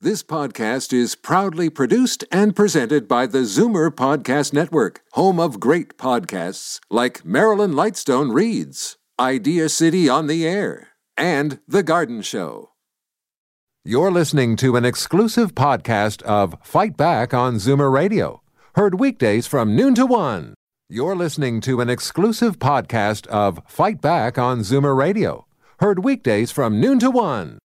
This podcast is proudly produced and presented by the Zoomer Podcast Network, home of great podcasts like Marilyn Lightstone Reads, Idea City on the Air, and The Garden Show. You're listening to an exclusive podcast of Fight Back on Zoomer Radio, heard weekdays from noon to 1. You're listening to an exclusive podcast of Fight Back on Zoomer Radio, heard weekdays from noon to 1.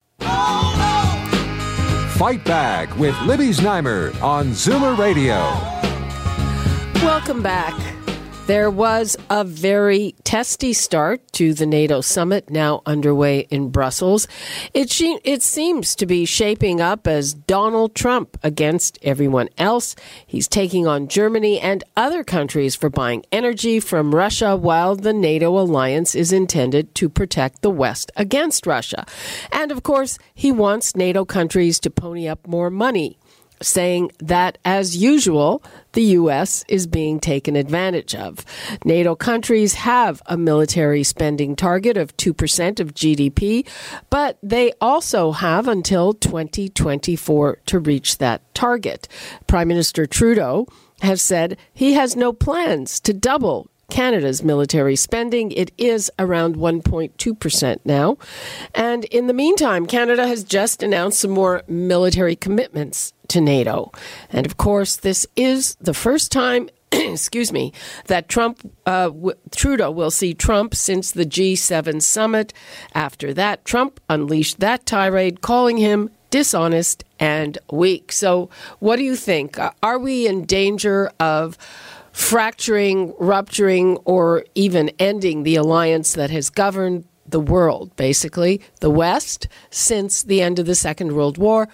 Fight Back with Libby Znaimer on Zoomer Radio. Welcome back. There was a very testy start to the NATO summit now underway in Brussels. It seems to be shaping up as Donald Trump against everyone else. He's taking on Germany and other countries for buying energy from Russia, while the NATO alliance is intended to protect the West against Russia. And of course, he wants NATO countries to pony up more money, saying that, as usual, the U.S. is being taken advantage of. NATO countries have a military spending target of 2% of GDP, but they also have until 2024 to reach that target. Prime Minister Trudeau has said he has no plans to double Canada's military spending. It is around 1.2% now. And in the meantime, Canada has just announced some more military commitments to NATO. And of course, this is the first time, that Trudeau will see Trump since the G7 summit. After that, Trump unleashed that tirade, calling him dishonest and weak. So what do you think? Are we in danger of fracturing, rupturing, or even ending the alliance that has governed the world, basically, the West, since the end of the Second World War?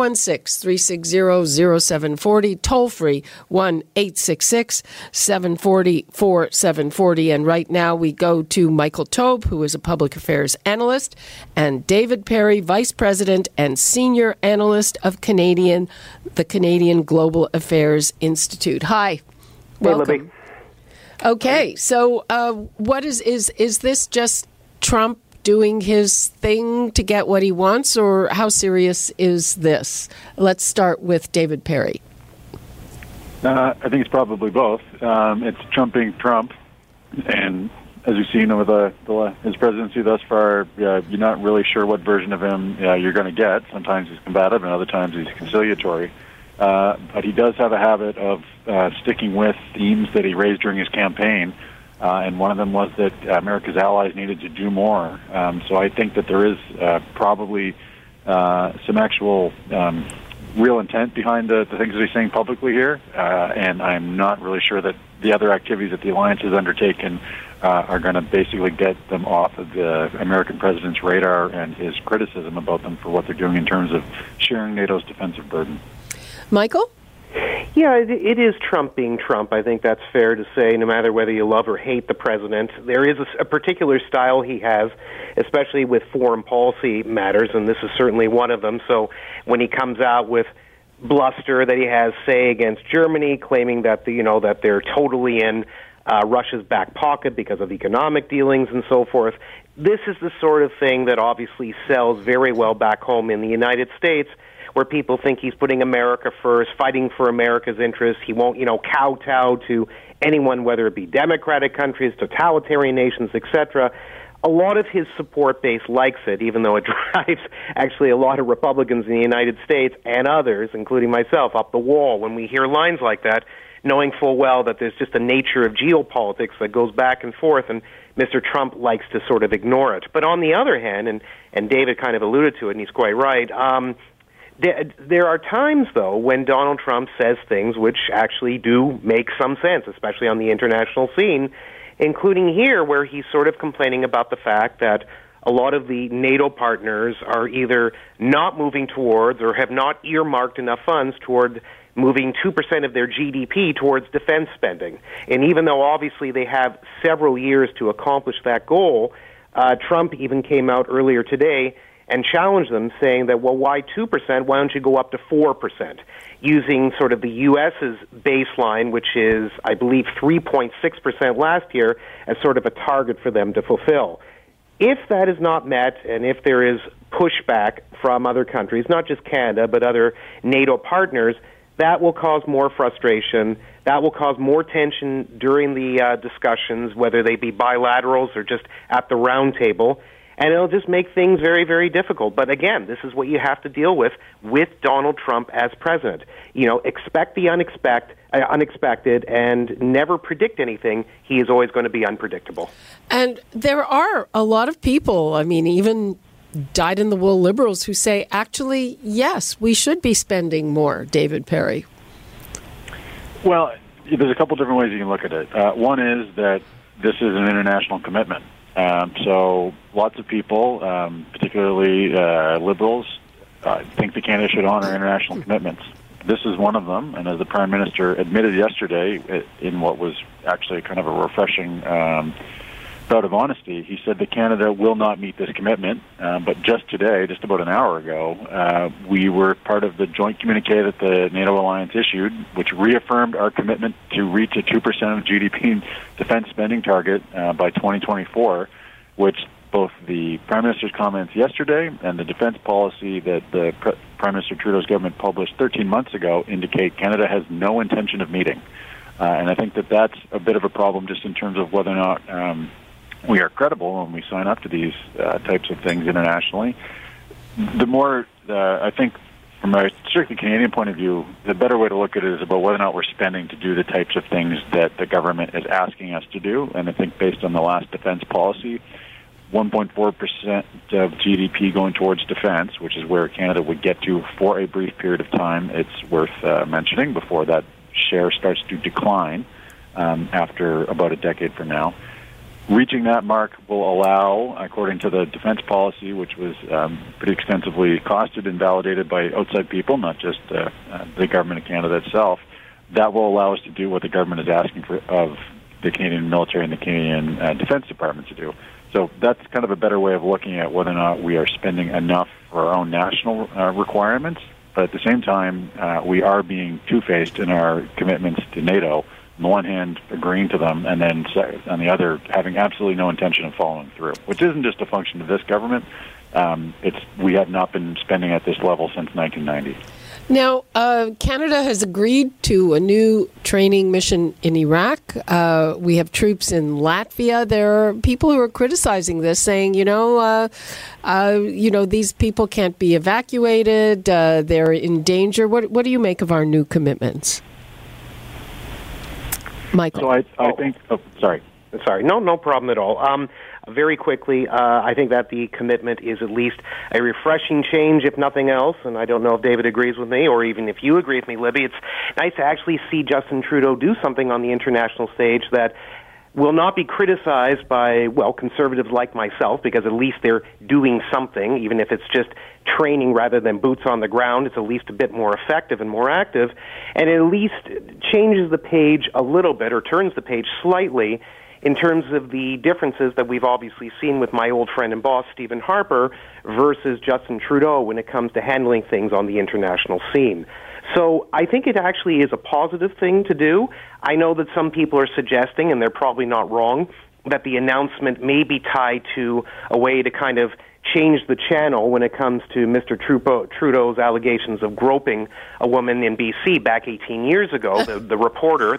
416-360-0740, toll-free 1-866-740-4740. And right now we go to Michael Taube, who is a public affairs analyst, and David Perry, vice president and senior analyst of the Canadian Global Affairs Institute. Hi. Welcome. Hey, okay, so what is this just Trump doing his thing to get what he wants, or how serious is this? Let's start with David Perry. I think it's probably both. It's trumping Trump, and as we've seen over his presidency thus far, you're not really sure what version of him you're going to get. Sometimes he's combative, and other times he's conciliatory. But he does have a habit of sticking with themes that he raised during his campaign. And one of them was that America's allies needed to do more. So I think that there is probably some actual real intent behind the things that he's saying publicly here. And I'm not really sure that the other activities that the alliance has undertaken are going to basically get them off of the American president's radar and his criticism about them for what they're doing in terms of sharing NATO's defensive burden. Michael? Yeah, it is Trump being Trump. I think that's fair to say, no matter whether you love or hate the president. There is a particular style he has, especially with foreign policy matters, and this is certainly one of them. So when he comes out with bluster that he has, say, against Germany, claiming that that they're totally in Russia's back pocket because of economic dealings and so forth, this is the sort of thing that obviously sells very well back home in the United States, where people think he's putting America first, fighting for America's interests. He won't, kowtow to anyone, whether it be democratic countries, totalitarian nations, etc. A lot of his support base likes it, even though it drives actually a lot of Republicans in the United States and others, including myself, up the wall when we hear lines like that, knowing full well that there's just a nature of geopolitics that goes back and forth, and Mr. Trump likes to sort of ignore it. But on the other hand, and David kind of alluded to it, and he's quite right, there are times, though, when Donald Trump says things which actually do make some sense, especially on the international scene, including here, where he's sort of complaining about the fact that a lot of the NATO partners are either not moving towards or have not earmarked enough funds toward moving 2% of their GDP towards defense spending. And even though obviously they have several years to accomplish that goal, Trump even came out earlier today and challenged them, saying that, well, why 2%? Why don't you go up to 4%? Using sort of the U.S.'s baseline, which is, I believe, 3.6% last year, as sort of a target for them to fulfill. If that is not met, and if there is pushback from other countries, not just Canada, but other NATO partners, that will cause more frustration. That will cause more tension during the discussions, whether they be bilaterals or just at the round table. And it'll just make things very, very difficult. But again, this is what you have to deal with Donald Trump as president. Expect the unexpected and never predict anything. He is always going to be unpredictable. And there are a lot of people, even dyed-in-the-wool liberals, who say, actually, yes, we should be spending more, David Perry. Well, there's a couple different ways you can look at it. One is that this is an international commitment. So lots of people, particularly liberals, think that Canada should honor international commitments. This is one of them, and as the Prime Minister admitted yesterday in what was actually kind of a refreshing bout of honesty, he said that Canada will not meet this commitment. But just today, just about an hour ago, we were part of the joint communique that the NATO alliance issued, which reaffirmed our commitment to reach a 2% of GDP defense spending target by 2024, which both the Prime Minister's comments yesterday and the defense policy that the Prime Minister Trudeau's government published 13 months ago indicate Canada has no intention of meeting. And I think that that's a bit of a problem just in terms of whether or not we are credible when we sign up to these types of things internationally. The more, I think, from a strictly Canadian point of view, the better way to look at it is about whether or not we're spending to do the types of things that the government is asking us to do. And I think based on the last defense policy, 1.4% of GDP going towards defense, which is where Canada would get to for a brief period of time, it's worth mentioning before that share starts to decline after about a decade from now. Reaching that mark will allow, according to the defense policy, which was pretty extensively costed and validated by outside people, not just the government of Canada itself, that will allow us to do what the government is asking for of the Canadian military and the Canadian Defense Department to do. So that's kind of a better way of looking at whether or not we are spending enough for our own national requirements. But at the same time, we are being two-faced in our commitments to NATO. On the one hand, agreeing to them, and then on the other, having absolutely no intention of following through, which isn't just a function of this government. We have not been spending at this level since 1990. Now, Canada has agreed to a new training mission in Iraq. We have troops in Latvia. There are people who are criticizing this, saying, these people can't be evacuated. They're in danger. What do you make of our new commitments? Michael. So I think... Oh, sorry. Sorry. No problem at all. Very quickly, I think that the commitment is at least a refreshing change, if nothing else, and I don't know if David agrees with me, or even if you agree with me, Libby. It's nice to actually see Justin Trudeau do something on the international stage that will not be criticized by, conservatives like myself, because at least they're doing something, even if it's just training rather than boots on the ground. It's at least a bit more effective and more active, and it at least changes the page a little bit, or turns the page slightly, in terms of the differences that we've obviously seen with my old friend and boss, Stephen Harper, versus Justin Trudeau when it comes to handling things on the international scene. So I think it actually is a positive thing to do. I know that some people are suggesting, and they're probably not wrong, that the announcement may be tied to a way to kind of change the channel when it comes to Mr. Trudeau's allegations of groping a woman in BC back 18 years ago. The reporter,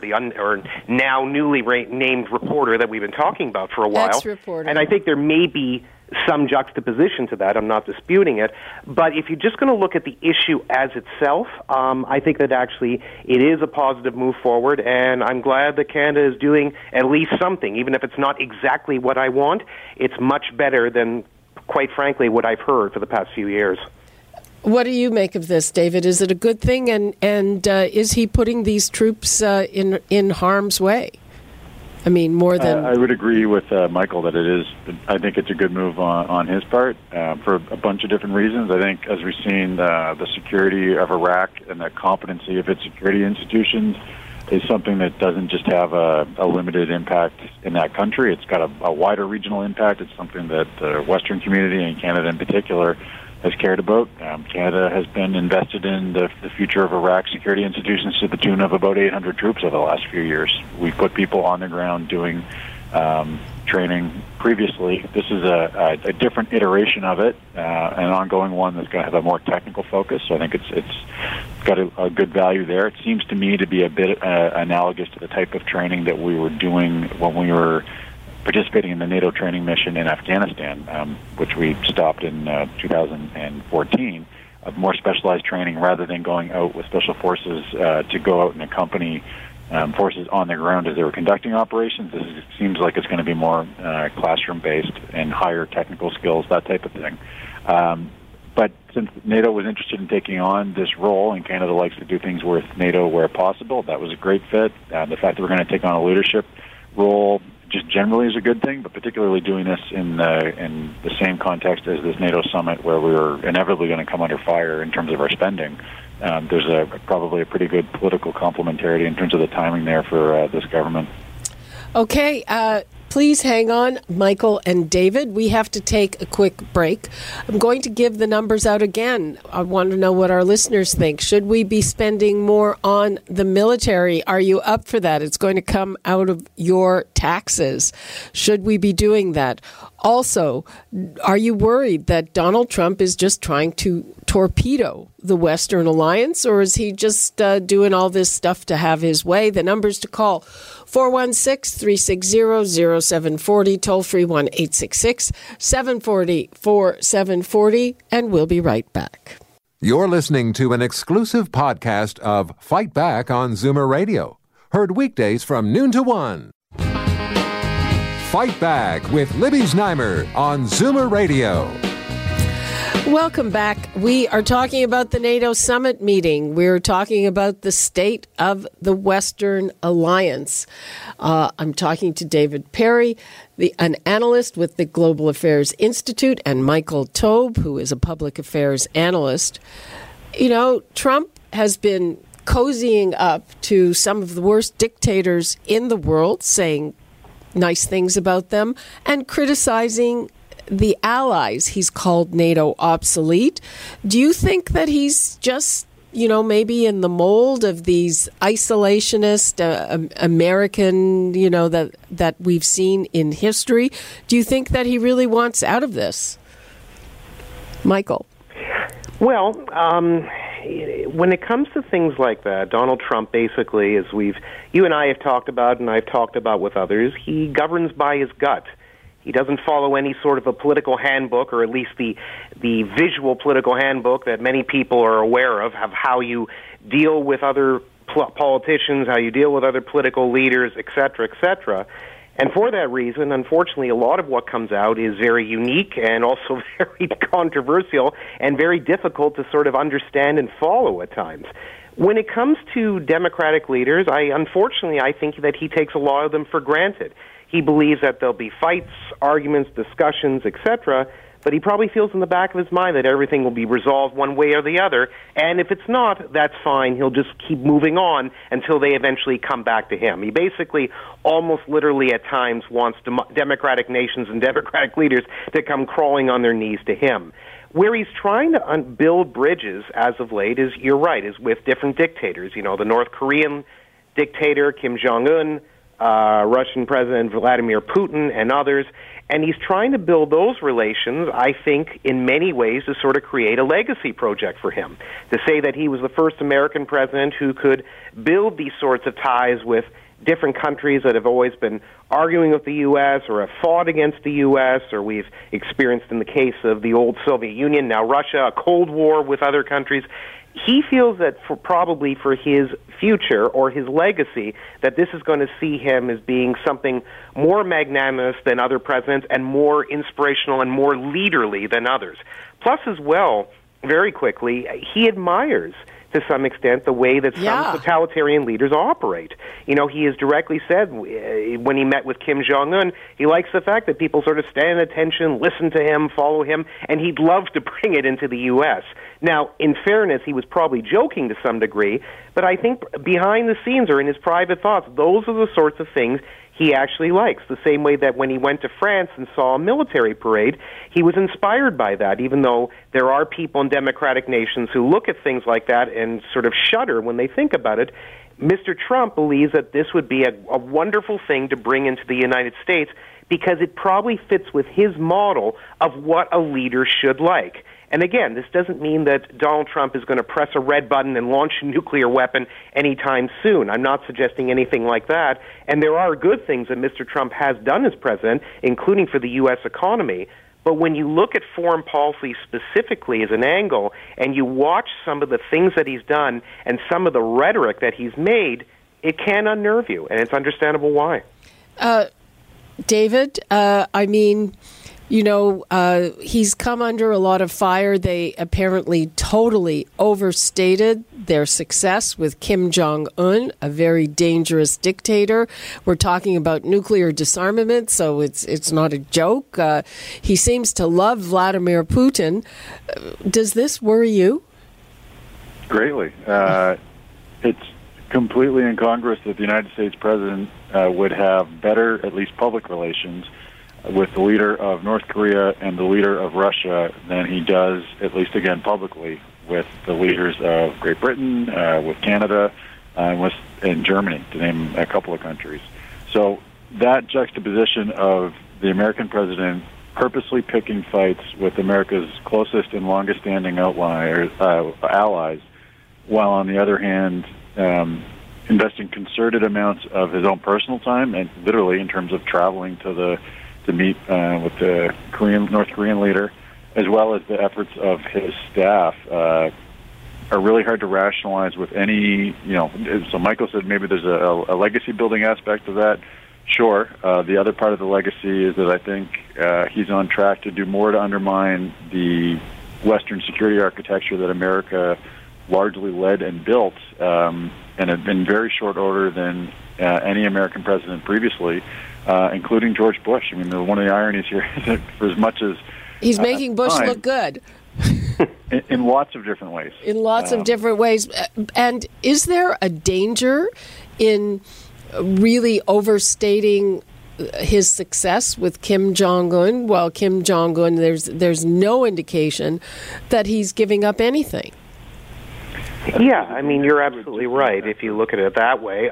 now newly named reporter that we've been talking about for a while. Ex-reporter. And I think there may be some juxtaposition to that. I'm not disputing it. But if you're just going to look at the issue as itself, I think that actually it is a positive move forward, and I'm glad that Canada is doing at least something. Even if it's not exactly what I want, it's much better than, quite frankly, what I've heard for the past few years. What do you make of this, David? Is it a good thing, and is he putting these troops in harm's way? I mean, more than... I would agree with Michael that it is. I think it's a good move on his part for a bunch of different reasons. I think, as we've seen, the security of Iraq and the competency of its security institutions is something that doesn't just have a limited impact in that country. It's got a wider regional impact. It's something that the Western community, and Canada in particular, has cared about. Canada has been invested in the future of Iraq security institutions to the tune of about 800 troops over the last few years. We put people on the ground doing training previously. This is a different iteration of it, an ongoing one that's going to have a more technical focus. So I think it's got a good value there. It seems to me to be a bit analogous to the type of training that we were doing when we were participating in the NATO training mission in Afghanistan, which we stopped in 2014, of more specialized training rather than going out with special forces to go out and accompany forces on the ground as they were conducting operations. This seems like it's going to be more classroom-based and higher technical skills, that type of thing. But since NATO was interested in taking on this role, and Canada likes to do things with NATO where possible, that was a great fit. The fact that we're going to take on a leadership role just generally is a good thing, but particularly doing this in the same context as this NATO summit where we were inevitably going to come under fire in terms of our spending. There's probably a pretty good political complementarity in terms of the timing there for this government. Okay, please hang on, Michael and David. We have to take a quick break. I'm going to give the numbers out again. I want to know what our listeners think. Should we be spending more on the military? Are you up for that? It's going to come out of your taxes. Should we be doing that? Also, are you worried that Donald Trump is just trying to torpedo the Western alliance, or is he just doing all this stuff to have his way? The numbers to call, 416-360-0740, toll-free 1-866-740-4740, and we'll be right back. You're listening to an exclusive podcast of Fight Back on Zoomer Radio. Heard weekdays from noon to 1. Fight Back with Libby Znaimer on Zoomer Radio. Welcome back. We are talking about the NATO summit meeting. We're talking about the state of the Western Alliance. I'm talking to David Perry, an analyst with the Global Affairs Institute, and Michael Taube, who is a public affairs analyst. You know, Trump has been cozying up to some of the worst dictators in the world, saying nice things about them, and criticizing the allies. He's called NATO obsolete. Do you think that he's just, maybe in the mold of these isolationist American, that we've seen in history? Do you think that he really wants out of this? Michael? Well, when it comes to things like that, Donald Trump basically, as you and I have talked about, and I've talked about with others, he governs by his gut. He doesn't follow any sort of a political handbook, or at least the visual political handbook that many people are aware of how you deal with other politicians, how you deal with other political leaders, et cetera, et cetera. And for that reason, unfortunately, a lot of what comes out is very unique and also very controversial and very difficult to sort of understand and follow at times. When it comes to Democratic leaders, I think that he takes a lot of them for granted. He believes that there'll be fights, arguments, discussions, etc., but he probably feels in the back of his mind that everything will be resolved one way or the other, and if it's not, that's fine. He'll just keep moving on until they eventually come back to him. He basically almost literally at times wants democratic nations and democratic leaders to come crawling on their knees to him. Where he's trying to build bridges as of late is, you're right, is with different dictators. The North Korean dictator, Kim Jong-un, Russian President Vladimir Putin, and others. And he's trying to build those relations, I think, in many ways to sort of create a legacy project for him. To say that he was the first American president who could build these sorts of ties with different countries that have always been arguing with the U.S. or have fought against the U.S., or we've experienced in the case of the old Soviet Union, now Russia, a Cold War with other countries. He feels that probably for his future or his legacy, that this is going to see him as being something more magnanimous than other presidents and more inspirational and more leaderly than others. Plus, as well, very quickly, he admires to some extent the way that some totalitarian leaders operate. He has directly said when he met with Kim Jong-un, he likes the fact that people sort of stand at attention, listen to him, follow him, and he'd love to bring it into the U.S. Now, in fairness, he was probably joking to some degree, but I think behind the scenes or in his private thoughts, those are the sorts of things he actually likes. The same way that when he went to France and saw a military parade, he was inspired by that, even though there are people in democratic nations who look at things like that and sort of shudder when they think about it. Mr. Trump believes that this would be a wonderful thing to bring into the United States because it probably fits with his model of what a leader should like. And again, this doesn't mean that Donald Trump is going to press a red button and launch a nuclear weapon anytime soon. I'm not suggesting anything like that. And there are good things that Mr. Trump has done as president, including for the U.S. economy. But when you look at foreign policy specifically as an angle, and you watch some of the things that he's done and some of the rhetoric that he's made, it can unnerve you, and it's understandable why. David, he's come under a lot of fire. They apparently totally overstated their success with Kim Jong-un, a very dangerous dictator. We're talking about nuclear disarmament, so it's not a joke. He seems to love Vladimir Putin. Does this worry you? Greatly. It's completely incongruous that the United States president would have better, at least public relations, with the leader of North Korea and the leader of Russia than he does, at least again publicly, with the leaders of Great Britain, with Canada, and Germany, to name a couple of countries. So that juxtaposition of the American president purposely picking fights with America's closest and longest-standing allies, while on the other hand investing concerted amounts of his own personal time, and literally in terms of traveling to meet with the North Korean leader, as well as the efforts of his staff, are really hard to rationalize with any, so Michael said maybe there's a legacy-building aspect of that. Sure. The other part of the legacy is that I think he's on track to do more to undermine the Western security architecture that America largely led and built, and in very short order than any American president previously, including George Bush. I mean, one of the ironies here is that for as much as he's making Bush look good in lots of different ways. In lots of different ways. And is there a danger in really overstating his success with Kim Jong-un? Well, Kim Jong-un, there's no indication that he's giving up anything. Yeah, I mean, you're absolutely right if you look at it that way.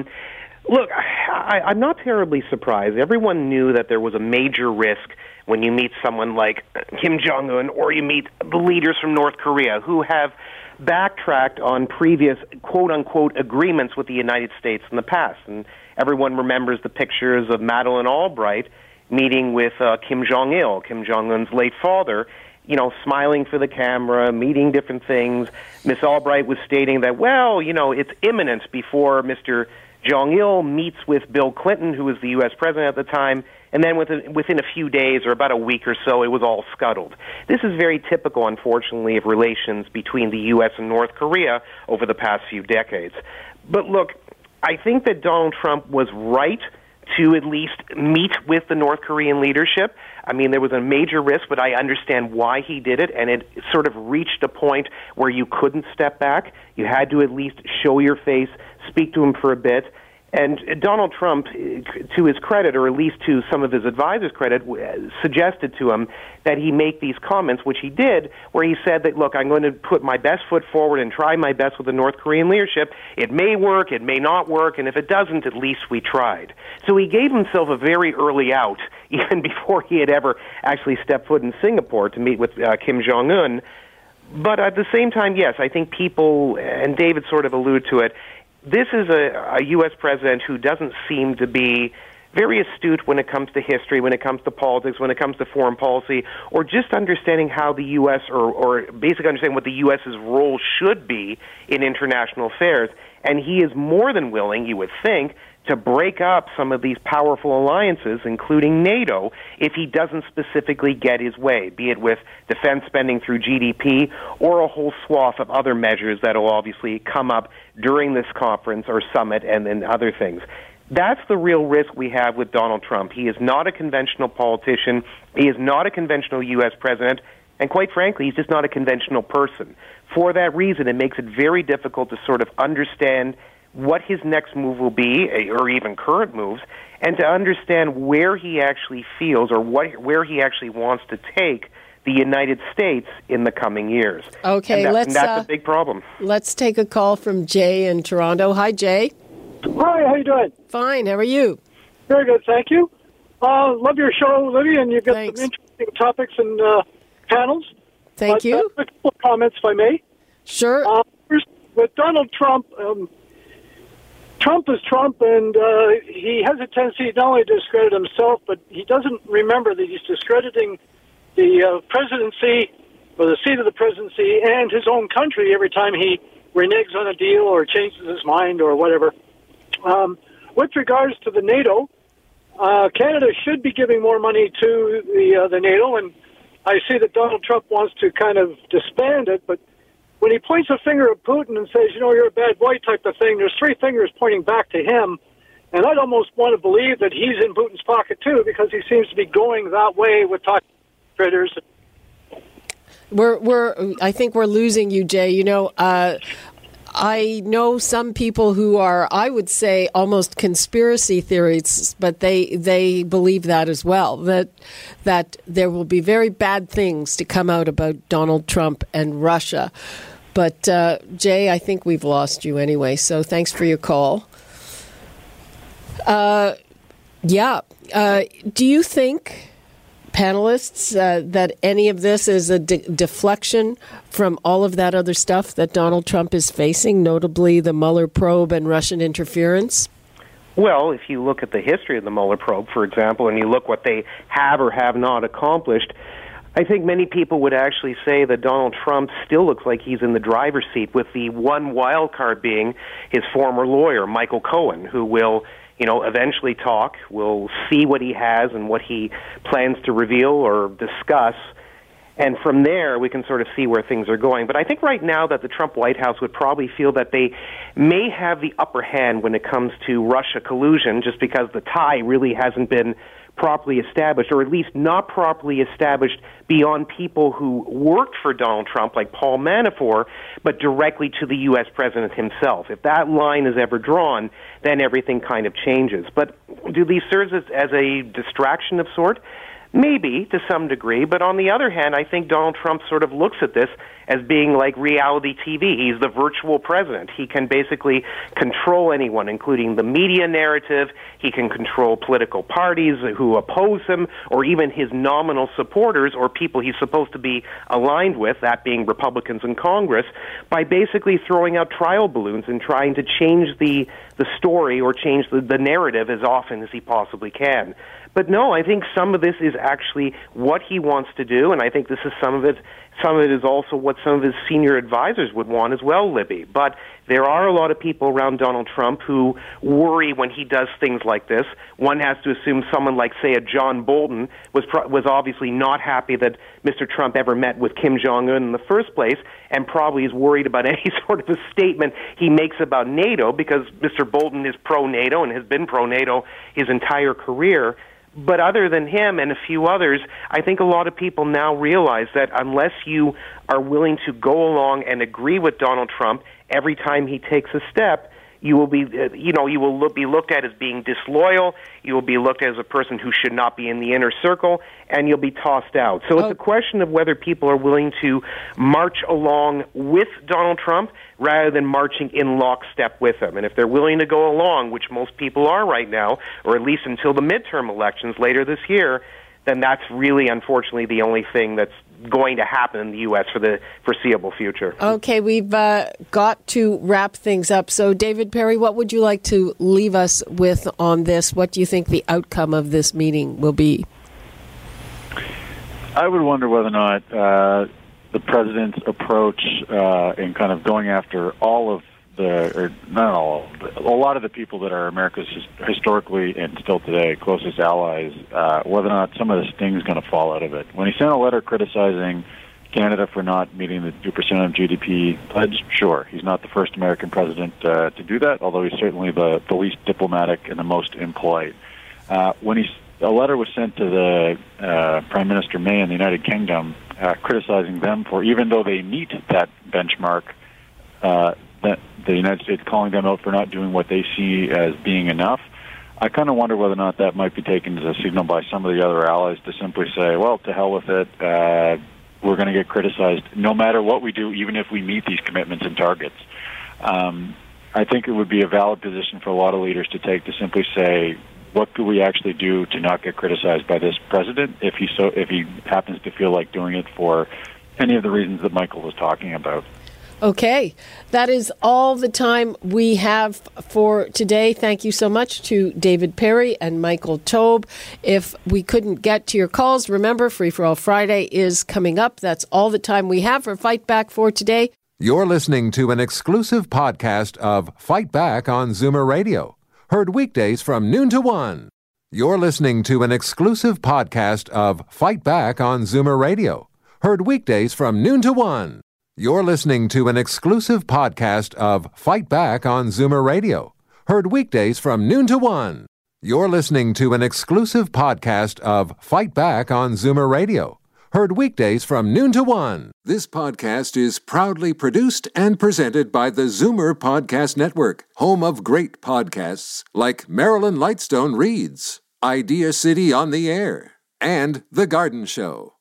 Look, I'm not terribly surprised. Everyone knew that there was a major risk when you meet someone like Kim Jong-un or you meet the leaders from North Korea who have backtracked on previous quote-unquote agreements with the United States in the past. And everyone remembers the pictures of Madeleine Albright meeting with Kim Jong-il, Kim Jong-un's late father, smiling for the camera, meeting different things. Miss Albright was stating that, it's imminent before Mr. Jong-il meets with Bill Clinton, who was the U.S. president at the time, and then within a few days or about a week or so, it was all scuttled. This is very typical, unfortunately, of relations between the U.S. and North Korea over the past few decades. But look, I think that Donald Trump was right to at least meet with the North Korean leadership. I mean, there was a major risk, but I understand why he did it, and it sort of reached a point where you couldn't step back. You had to at least show your face, speak to him for a bit. And Donald Trump, to his credit, or at least to some of his advisors' credit, suggested to him that he make these comments, which he did, where he said that, look, I'm going to put my best foot forward and try my best with the North Korean leadership. It may work, it may not work, and if it doesn't, at least we tried. So he gave himself a very early out, even before he had ever actually stepped foot in Singapore to meet with Kim Jong-un. But at the same time, yes, I think people, and David sort of alluded to it, this is a U.S. president who doesn't seem to be very astute when it comes to history, when it comes to politics, when it comes to foreign policy, or just understanding how the U.S., or basically understanding what the U.S.'s role should be in international affairs. And he is more than willing, you would think, to break up some of these powerful alliances, including NATO, if he doesn't specifically get his way, be it with defense spending through GDP or a whole swath of other measures that will obviously come up during this conference or summit and then other things. That's the real risk we have with Donald Trump. He is not a conventional politician. He is not a conventional U.S. president. And quite frankly, he's just not a conventional person. For that reason, it makes it very difficult to sort of understand what his next move will be, or even current moves, and to understand where he actually feels or where he actually wants to take the United States in the coming years. Okay, and that's a big problem. Let's take a call from Jay in Toronto. Hi, Jay. Hi, how you doing? Fine, how are you? Very good, thank you. Love your show, Libby, and you've got Thanks. some interesting topics and panels. Thank you. A couple of comments, if I may. Sure. First, with Donald Trump, Trump is Trump, and he has a tendency not only to discredit himself, but he doesn't remember that he's discrediting the presidency or the seat of the presidency and his own country every time he reneges on a deal or changes his mind or whatever. With regards to the NATO, Canada should be giving more money to the NATO, and I see that Donald Trump wants to kind of disband it, but when he points a finger at Putin and says, you're a bad boy type of thing, there's three fingers pointing back to him, and I'd almost want to believe that he's in Putin's pocket too, because he seems to be going that way with talking to critters. I think we're losing you, Jay. I know some people who are, I would say, almost conspiracy theorists, but they believe that as well, that there will be very bad things to come out about Donald Trump and Russia. But, Jay, I think we've lost you anyway, so thanks for your call. Do you think, panelists, that any of this is a deflection from all of that other stuff that Donald Trump is facing, notably the Mueller probe and Russian interference? Well, if you look at the history of the Mueller probe, for example, and you look what they have or have not accomplished, I think many people would actually say that Donald Trump still looks like he's in the driver's seat, with the one wild card being his former lawyer, Michael Cohen, who will eventually talk. We'll see what he has and what he plans to reveal or discuss. And from there, we can sort of see where things are going. But I think right now that the Trump White House would probably feel that they may have the upper hand when it comes to Russia collusion, just because the tie really hasn't been properly established, or at least not properly established beyond people who worked for Donald Trump, like Paul Manafort, but directly to the U.S. president himself. If that line is ever drawn, then everything kind of changes. But do these serve as a distraction of sort? Maybe, to some degree, but on the other hand, I think Donald Trump sort of looks at this as being like reality TV. He's the virtual president. He can basically control anyone, including the media narrative. He can control political parties who oppose him, or even his nominal supporters or people he's supposed to be aligned with, that being Republicans in Congress, by basically throwing out trial balloons and trying to change the story or change the narrative as often as he possibly can. But no, I think some of this is actually what he wants to do, and I think this is some of it is also what some of his senior advisors would want as well, Libby. But there are a lot of people around Donald Trump who worry when he does things like this. One has to assume someone like, say, a John Bolton was obviously not happy that Mr. Trump ever met with Kim Jong-un in the first place, and probably is worried about any sort of a statement he makes about NATO, because Mr. Bolton is pro-NATO and has been pro-NATO his entire career. But other than him and a few others, I think a lot of people now realize that unless you are willing to go along and agree with Donald Trump every time he takes a step, you will be, be looked at as being disloyal. You will be looked at as a person who should not be in the inner circle, and you'll be tossed out. So it's a question of whether people are willing to march along with Donald Trump rather than marching in lockstep with him. And if they're willing to go along, which most people are right now, or at least until the midterm elections later this year, then that's really, unfortunately, the only thing that's going to happen in the U.S. for the foreseeable future. Okay, we've got to wrap things up. So, David Perry, what would you like to leave us with on this? What do you think the outcome of this meeting will be? I would wonder whether or not the president's approach in kind of going after all of a lot of the people that are America's historically and still today closest allies, whether or not some of the sting is going to fall out of it. When he sent a letter criticizing Canada for not meeting the 2% of GDP pledge, sure, he's not the first American president to do that, although he's certainly the least diplomatic and the most impolite. When a letter was sent to the Prime Minister May in the United Kingdom, criticizing them for, even though they meet that benchmark, that the United States calling them out for not doing what they see as being enough, I kind of wonder whether or not that might be taken as a signal by some of the other allies to simply say, well, to hell with it, we're going to get criticized no matter what we do, even if we meet these commitments and targets. I think it would be a valid position for a lot of leaders to take, to simply say, what could we actually do to not get criticized by this president if he happens to feel like doing it for any of the reasons that Michael was talking about. Okay, that is all the time we have for today. Thank you so much to David Perry and Michael Taube. If we couldn't get to your calls, remember, Free for All Friday is coming up. That's all the time we have for Fight Back for today. You're listening to an exclusive podcast of Fight Back on Zoomer Radio. Heard weekdays from noon to 1. You're listening to an exclusive podcast of Fight Back on Zoomer Radio. Heard weekdays from noon to 1. You're listening to an exclusive podcast of Fight Back on Zoomer Radio. Heard weekdays from noon to 1. You're listening to an exclusive podcast of Fight Back on Zoomer Radio. Heard weekdays from noon to 1. This podcast is proudly produced and presented by the Zoomer Podcast Network, home of great podcasts like Marilyn Lightstone Reads, Idea City on the Air, and The Garden Show.